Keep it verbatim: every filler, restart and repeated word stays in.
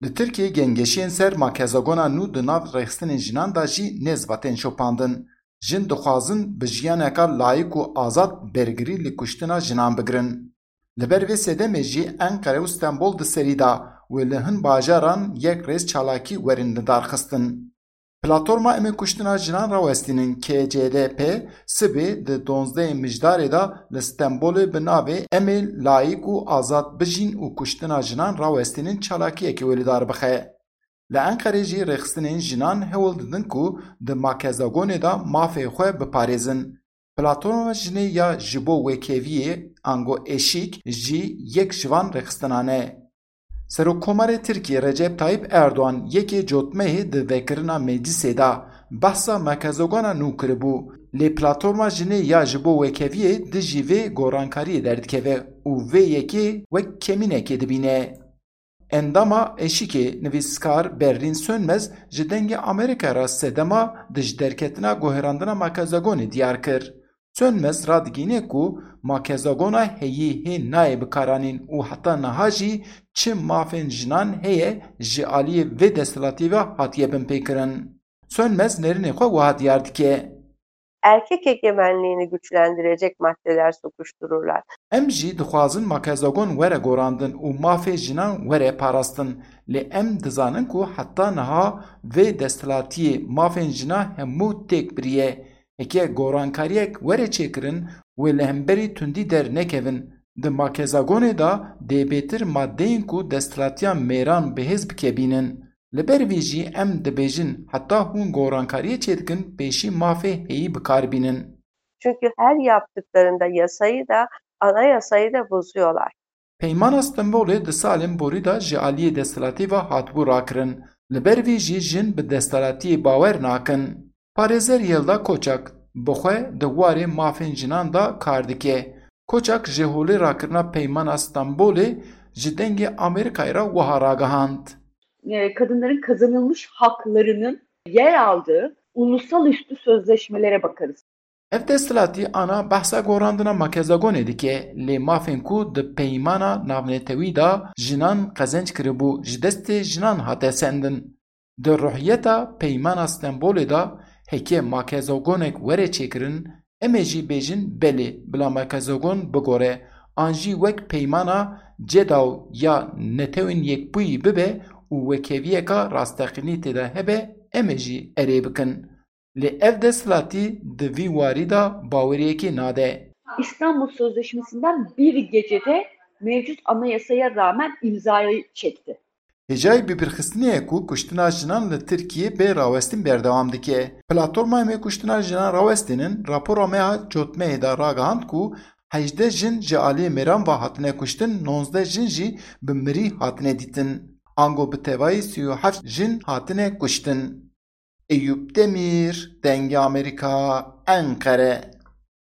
Li Tirkiye gengeşiyên ser makezagona nû di nav rexistinên jinan da jî nêzvatên şopandin. Jin dixwazin bi jiyaneka layîk û azad bergirî li kuştina jinan bigirin. Li ber vê sedemê jî Enkere û Stenbol di serî da wê li hin bajaran yek rêz çalakî werin li darxistin. Platforma Em ê Kuştina Jinan Rawestînin K C D P sibê di donzdehê mijdarê da li Stenbolê bi navê Em ê layîk û azad bijîn û kuştina jinan rawestînin çalakiyekê wê li dar bixe. Li Enqerê jî rêxistinên jinan hewl didin ku di makezagonê da mafê xwe biparêzin. Platforma jinê ya ji bo wêkeviyê ango eşîk jî yek ji van rêxistinan e. Serokkomarê Tirkiye Recep Tayyip Erdoğan yekê cotmehê di vekirina meclisê da behsa makezogana nû kiribû. Lê platforma jinê ya ji bo wêkeviyê di jî vê gorankariyê derdikeve û vê yekê wek kemînekê dibîne. Endama eşîkê nivîskar Berrin Sönmez ji dengê Amerîkaya ra sedema di ji derketina guherandina makezagonê diyar kir. Sönmez radigîne ku makezagona heyî hê nayê bikaranîn û heta niha jî çi mafên jinan heye ji aliyê vê desthilatî ve hatiye binpêkirin. Sönmez nêrînê xwe wiha diyar dike. Erkek egemenliğini güçlendirecek maddeler sokuştururlar. Em jî dixwazin makezagon were gorandin û mafê jinan were parastin. Lê em dizanin ku heta niha vê desthilatiyê mafên jina hemû têk biriye. Heke gorankariyek were çêkirin wê li hemberî tundî dernekevin. Di makezagonê da dêbêtir maddeyên ku desthilatiya mêran bihêz bikebînin. Li ber vê jî em dibêjin heta hûn gorankariyê çêdikin pêşî mafê heyî bikarbînin. Çünkü her yaptıklarında yasayı da anayasayı da bozuyorlar. Peymana Stenbolê di salên borî da ji aliyê desthilatî ve hatibû rakirin. Li ber vê jî jin bi desthilatiyê bawer nakin. Parêzer Yelda Koçak bi xwe di warê mafên jinan da kar dike. Koçak ji holê rakirina Peymana Stenbolê ji dengê Amerîkayê ra wiha ragihand. Kadınların kazanılmış haklarının yer aldığı ulusal üstü sözleşmelere bakarız. Ev desthilatî ana behsa gorandina makezagonê dike lê mafên ku di peymana navnetewî da jinan qezenc kiribû ji destê jinan hate sendin. Di ruhiyeta Peymana Stenbolê da heke makezagonek were çêkirin em ê jî bêjin belê bila makezagon bigore an jî wek peymana cedaw ya netewên yekbûyî bibe û wekeviyeka rasteqînî têde hebe em ê jî erê bikin. Lê ev desthilatî di vî warî da baweriyekê nade. İstanbul Sözleşmesi'nden bir gecede mevcut anayasaya rağmen imzayı çekti. Hêjayê bîpirxistinê ku kuştina jinan li Tirkiye bê rawestîn berdewam dike. Platforma Em ê Kuştina Jinan Rawestînin rapora me ya cotmehê da ragihand ku hejdeh jin ji aliyê mêran ve hatine kuştin, nonzdeh jin jî bi mirî hatine dîtin. Ango bi tevayî sî û heft jin hatine kuştin. Eyüp Demir, Denge Amerika, Ankara.